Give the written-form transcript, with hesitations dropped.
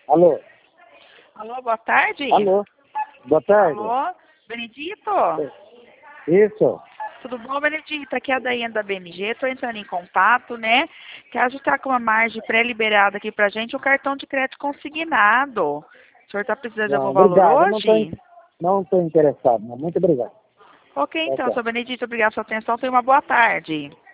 Alô? Alô, boa tarde. Alô? Boa tarde. Alô, Benedito? Isso. Tudo bom, Benedito? Aqui é a Daiane da BMG, estou entrando em contato, né? Que a gente está com uma margem pré-liberada aqui pra gente, o cartão de crédito consignado. O senhor está precisando de Não, algum valor obrigado. hoje? Não estou interessado, não. Muito obrigado. Ok, então, Tá. senhor Benedito, obrigado pela sua atenção. Tenha uma boa tarde.